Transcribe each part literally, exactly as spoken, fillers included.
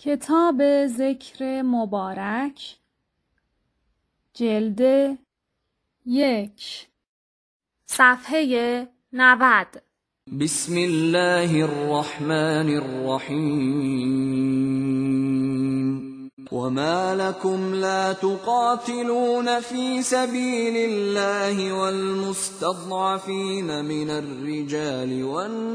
کتاب ذکر مبارک جلد یک صفحه نود. بسم الله الرحمن الرحیم وما لكم لا تقاتلون في سبيل الله والمستضعفين من الرجال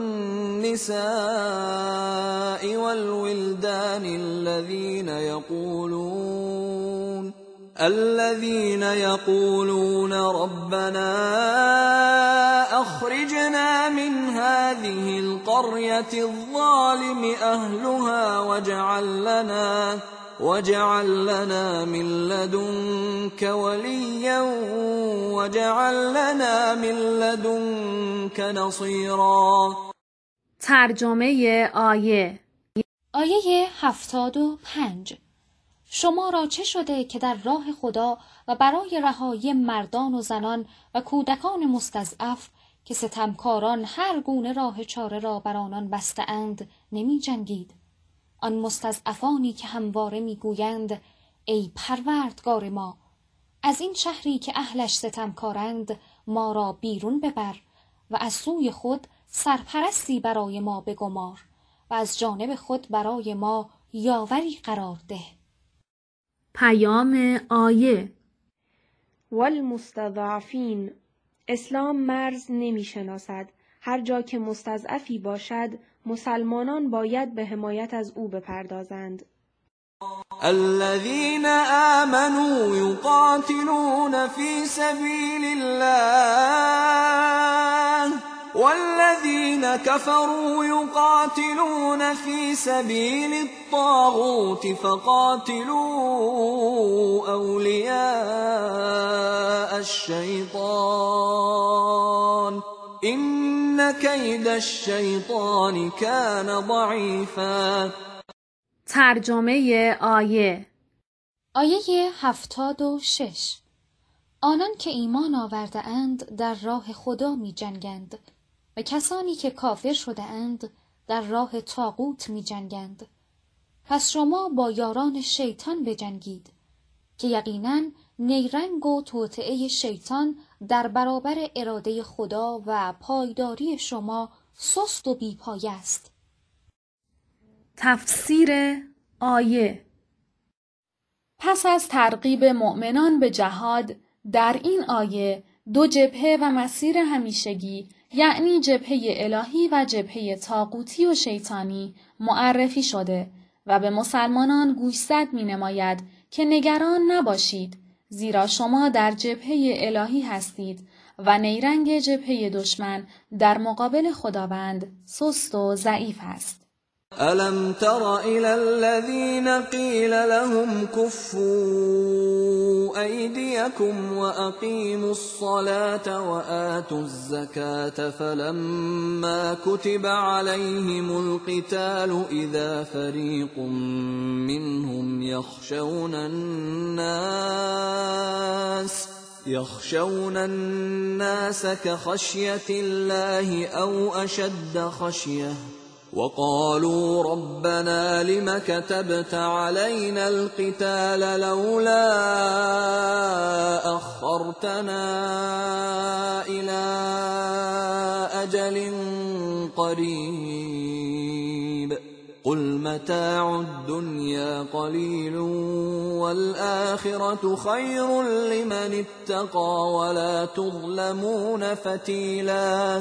والنساء والولدان الذين يقولون الذين يقولون ربنا أخرجنا من هذه القرية الظالم أهلها واجعل لنا واجعل لنا من لدنك وليا واجعل لنا من لدنك نصيرا. ترجمه آیه. آیه هفتاد و پنج. شما را چه شده که در راه خدا و برای رهایی مردان و زنان و کودکان مستضعف که ستمکاران هر گونه راه چاره را بر آنان بسته اند نمی جنگید؟ آن مستضعفانی که همواره می گویند ای پروردگار ما، از این شهری که اهلش ستمکارند ما را بیرون ببر و از سوی خود سرپرستی برای ما بگمار و از جانب خود برای ما یاوری قرار ده. پیام آیه. والمستضعفین، اسلام مرز نمی شناسد. هر جا که مستضعفی باشد مسلمانان باید به حمایت از او بپردازند. الذين آمنوا يقاتلون في سبيل الله والذين كفروا يقاتلون في سبيل الطاغوت فقاتلوا أولياء الشيطان إن كيد الشيطان كان ضعيفا. ترجمه آیه. آیه هفتاد و شش. آنان که ایمان آورده اند در راه خدا می جنگند و کسانی که کافر شده اند در راه طاغوت می جنگند. پس شما با یاران شیطان بجنگید که یقیناً نیرنگ و توطئه شیطان در برابر اراده خدا و پایداری شما سست و بی‌پایه است. تفسیر آیه. پس از ترغیب مؤمنان به جهاد، در این آیه دو جبهه و مسیر همیشگی، یعنی جبهه الهی و جبهه طاغوتی و شیطانی معرفی شده و به مسلمانان گوشزد می نماید که نگران نباشید، زیرا شما در جبهه الهی هستید و نیرنگ جبهه دشمن در مقابل خداوند سست و ضعیف است. ألم تر إلى الذين قيل لهم كفوا أيديكم وأقيموا الصلاة وآتوا الزكاة فلما كتب عليهم القتال إذا فريق منهم يخشون الناس يخشون الناس كخشية الله أو أشد خشية وقالوا ربنا لم كتبت علينا القتال لولا أخرتنا إلى أجل قريب قل متاع الدنيا قليل والآخرة خير لمن اتقى ولا تظلمون فتيلا.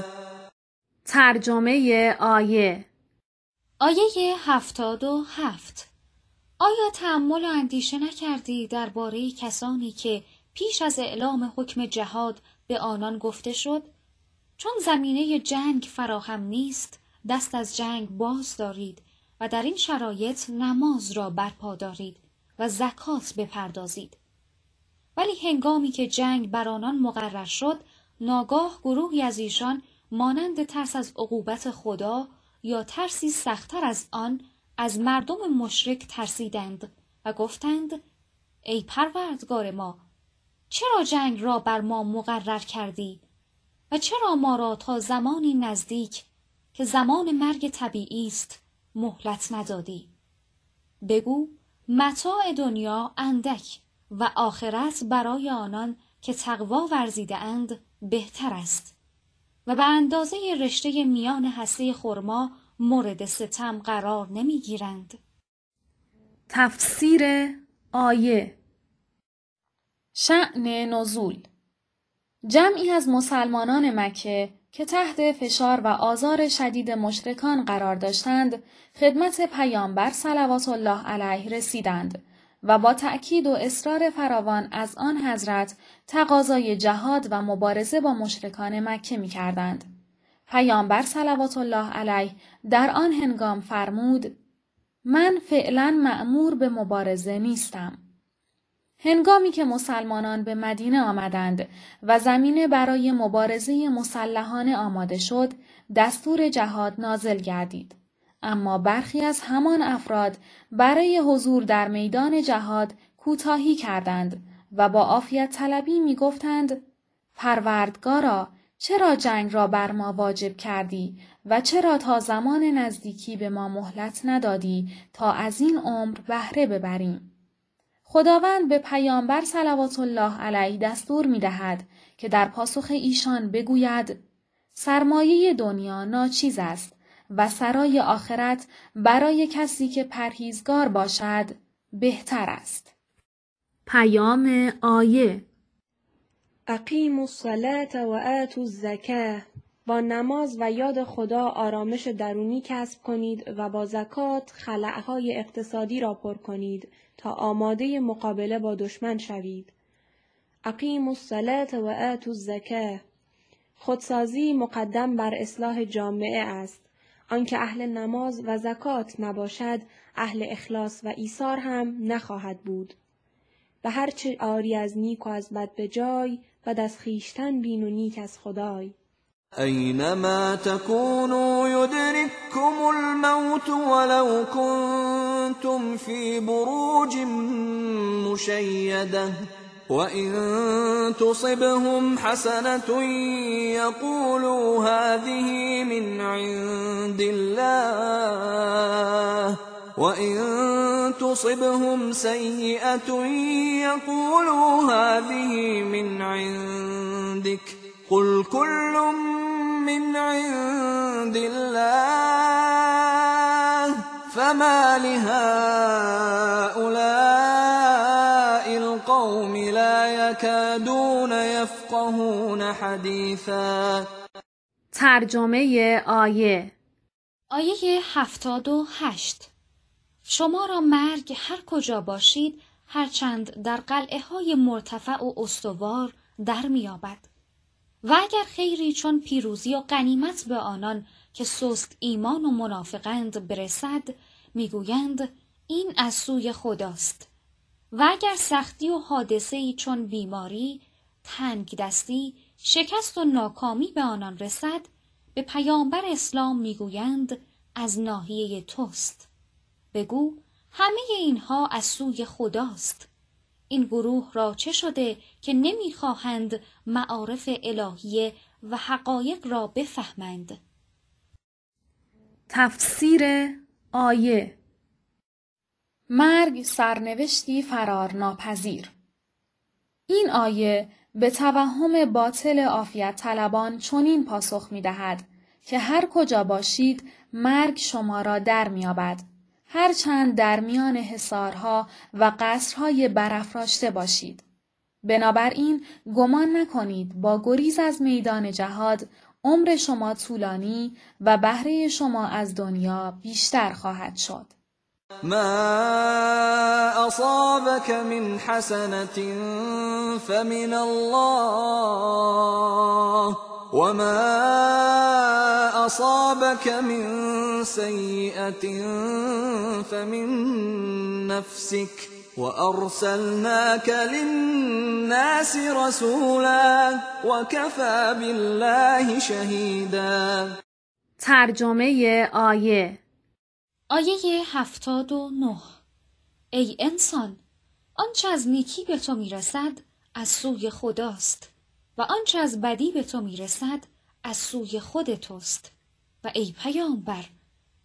ترجمه آیه. آیه هفتاد و هفت. آیا تأمل و اندیشه نکردی درباره کسانی که پیش از اعلام حکم جهاد به آنان گفته شد چون زمینه جنگ فراهم نیست دست از جنگ باز دارید و در این شرایط نماز را برپا دارید و زکات بپردازید؟ ولی هنگامی که جنگ بر آنان مقرر شد ناگاه گروهی از ایشان مانند ترس از عقوبت خدا یا ترسی سخت‌تر از آن از مردم مشرک ترسیدند و گفتند ای پروردگار ما، چرا جنگ را بر ما مقرر کردی و چرا ما را تا زمانی نزدیک که زمان مرگ طبیعی است مهلت ندادی؟ بگو متاع دنیا اندک و آخرت برای آنان که تقوا ورزیده اند بهتر است و به اندازه رشته میان هسته خرما مورد ستم قرار نمی گیرند. تفسیر آیه. شأن نزول. جمعی از مسلمانان مکه که تحت فشار و آزار شدید مشرکان قرار داشتند، خدمت پیامبر صلوات الله علیه رسیدند و با تأکید و اصرار فراوان از آن حضرت تقاضای جهاد و مبارزه با مشرکان مکه می کردند. پیامبر صلوات الله علیه در آن هنگام فرمود: من فعلا مأمور به مبارزه نیستم. هنگامی که مسلمانان به مدینه آمدند و زمینه برای مبارزه مسلحانه آماده شد، دستور جهاد نازل گردید. اما برخی از همان افراد برای حضور در میدان جهاد کوتاهی کردند و با عافیت طلبی می گفتند: پروردگارا، چرا جنگ را بر ما واجب کردی و چرا تا زمان نزدیکی به ما مهلت ندادی تا از این عمر بهره ببریم؟ خداوند به پیامبر صلوات الله علیه دستور می دهد که در پاسخ ایشان بگوید: سرمایه دنیا ناچیز است و سرای آخرت برای کسی که پرهیزگار باشد بهتر است. پیام آیه. اقیموا الصلاة و آتوا الزکاة. با نماز و یاد خدا آرامش درونی کسب کنید و با زکات خلأهای اقتصادی را پر کنید تا آماده مقابله با دشمن شوید. اقیموا الصلاة و آتوا الزکاة. خودسازی مقدم بر اصلاح جامعه است. آنکه اهل نماز و زکات نباشد، اهل اخلاص و ایثار هم نخواهد بود. به هر چه آری از نیک و از بد به جای، بد از خویشتن بین و نیک از خدای. اینما تکونوا یدرککم الموت ولو کنتم فی بروج مشیده وَإِن تُصِبْهُمْ حَسَنَةٌ يَقُولُوا هَٰذِهِ مِنْ عِندِ اللَّهِ وَإِن تُصِبْهُمْ سَيِّئَةٌ يَقُولُوا هَٰذِهِ مِنْ عِندِكَ قُلْ كُلٌّ مِّنْ عِندِ اللَّهِ فَمَا لِهَٰؤُلَاءِ الْقَوْمِ لَا يَكَادُونَ يَفْقَهُونَ حَدِيثًا. ترجمه آیه. آیه هفتاد و هشت. شما را مرگ هر کجا باشید، هرچند در قلعه های مرتفع و استوار در میابد. و اگر خیری چون پیروزی و غنیمت به آنان که سست ایمان و منافقند برسد، میگویند این از سوی خداست. و اگر سختی و حادثه‌ای چون بیماری، تنگ دستی، شکست و ناکامی به آنان رسد، به پیامبر اسلام میگویند از ناحیه توست. بگو همه اینها از سوی خداست. این گروه را چه شده که نمیخواهند معارف الهیه و حقایق را بفهمند؟ تفسیر آیه. مرگ سرنوشتی فرار ناپذیر. این آیه به توهم باطل عافیت طلبان چنین پاسخ می دهد که هر کجا باشید مرگ شما را در میابد، هرچند در میان حصارها و قصرهای برافراشته باشید. بنابراین گمان نکنید با گریز از میدان جهاد عمر شما طولانی و بهره شما از دنیا بیشتر خواهد شد. ما اصابك من حسنة فمن الله وما اصابك من سيئة فمن نفسك وارسلناك للناس رسولا وكفى بالله شهيدا. ترجمه آیه. آیه هفتاد و نه. ای انسان، آنچه از نیکی به تو میرسد از سوی خداست و آنچه از بدی به تو میرسد از سوی خود توست. و ای پیامبر،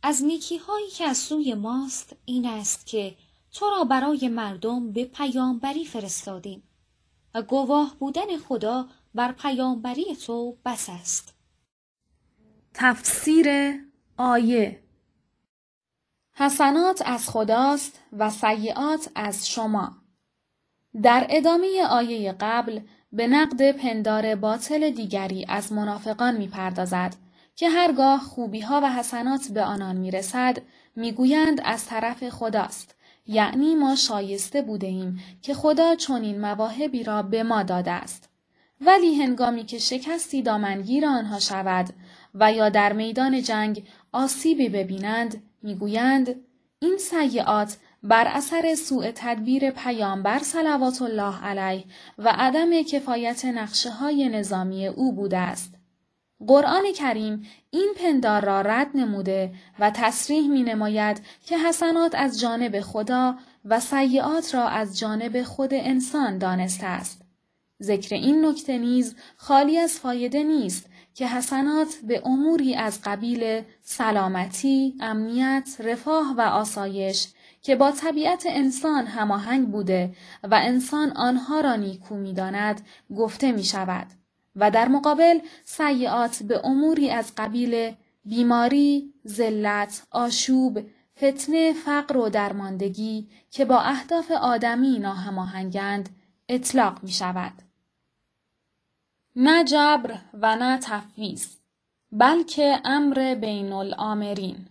از نیکی‌هایی که از سوی ماست این است که تو را برای مردم به پیامبری فرستادیم و گواه بودن خدا بر پیامبری تو بس است. تفسیر آیه: حسنات از خداست و سیئات از شما. در ادامه آیه قبل به نقد پندار باطل دیگری از منافقان می‌پردازد که هرگاه خوبی‌ها و حسنات به آنان می‌رسد می‌گویند از طرف خداست، یعنی ما شایسته بوده‌ایم که خدا چنین مواهبی را به ما داده است. ولی هنگامی که شکستی دامنگیر آنها شود و یا در میدان جنگ آسیبی ببینند می‌گویند این سیئات بر اثر سوء تدبیر پیامبر صلوات الله علیه و عدم کفایت نقشه‌های نظامی او بوده است. قرآن کریم این پندار را رد نموده و تصریح می‌نماید که حسنات از جانب خدا و سیئات را از جانب خود انسان دانسته است. ذکر این نکته نیز خالی از فایده نیست که حسنات به اموری از قبیل سلامتی، امنیت، رفاه و آسایش که با طبیعت انسان هماهنگ بوده و انسان آنها را نیکو می‌داند گفته می‌شود و در مقابل سیئات به اموری از قبیل بیماری، ذلت، آشوب، فتنه، فقر و درماندگی که با اهداف آدمی ناهماهنگند اطلاق می‌شود. نه جبر و نه تفویض، بلکه امر بین الامرین.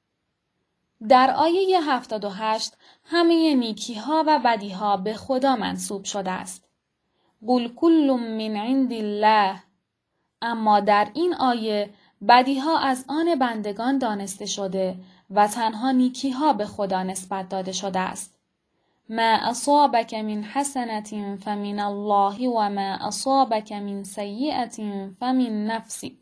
در آیه هفتاد و هشت همه نیکی‌ها و بدی‌ها به خدا منسوب شده است. قل کل من عند الله. اما در این آیه بدی‌ها از آن بندگان دانسته شده و تنها نیکی‌ها به خدا نسبت داده شده است. ما اصابک من حسنة فمن الله و ما اصابک من سیئة فمن نفسک.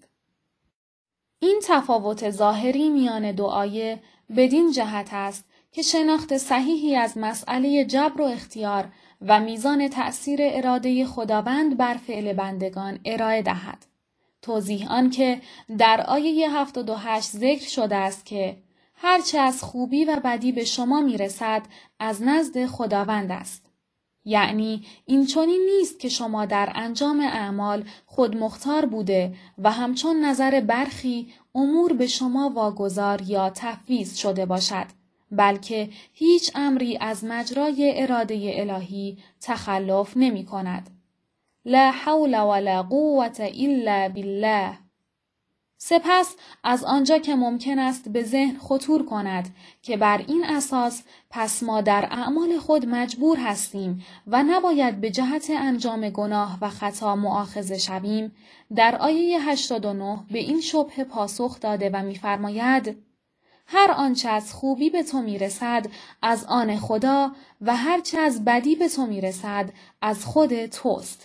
این تفاوت ظاهری میان دو آیه بدین جهت است که شناخت صحیحی از مسئله جبر و اختیار و میزان تأثیر اراده خداوند بر فعل بندگان ارائه دهد. توضیح آن که در آیه هفتاد و هشت ذکر شده است که هرچه از خوبی و بدی به شما میرسد از نزد خداوند است. یعنی این چنین نیست که شما در انجام اعمال خود مختار بوده و همچون نظر برخی امور به شما واگذار یا تفویض شده باشد، بلکه هیچ امری از مجرای اراده الهی تخلف نمی کند. لا حول ولا قوة الا بالله. سپس از آنجا که ممکن است به ذهن خطور کند که بر این اساس پس ما در اعمال خود مجبور هستیم و نباید به جهت انجام گناه و خطا مؤاخذه شویم، در آیه هشتاد و نه به این شبهه پاسخ داده و می‌فرماید هر آنچه از خوبی به تو میرسد از آن خدا و هر چه از بدی به تو میرسد از خود توست.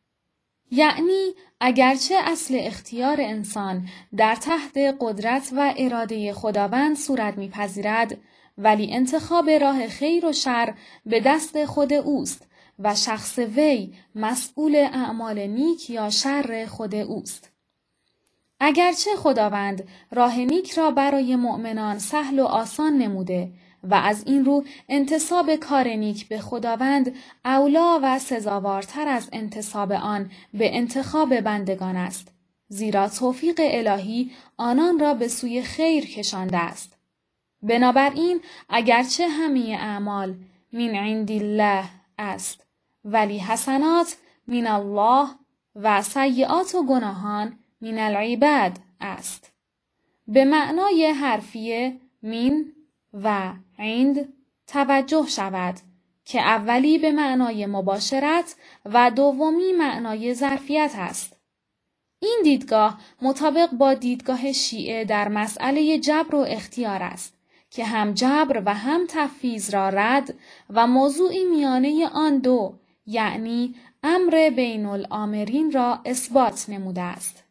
یعنی اگرچه اصل اختیار انسان در تحت قدرت و اراده خداوند صورت میپذیرد، ولی انتخاب راه خیر و شر به دست خود اوست و شخص وی مسئول اعمال نیک یا شر خود اوست. اگرچه خداوند راه نیک را برای مؤمنان سهل و آسان نموده و از این رو انتساب کار نیک به خداوند اولا و سزاوارتر از انتساب آن به انتخاب بندگان است، زیرا توفیق الهی آنان را به سوی خیر کشانده است. بنابراین اگرچه همه اعمال من عند الله است، ولی حسنات من الله و سیئات و گناهان من العباد است. به معنای حرفیه من و عند توجه شود که اولی به معنای مباشرت و دومی معنای ظرفیت است. این دیدگاه مطابق با دیدگاه شیعه در مسئله جبر و اختیار است که هم جبر و هم تفویض را رد و موضوعی میانه آن دو، یعنی امر بین الامرین را اثبات نموده است.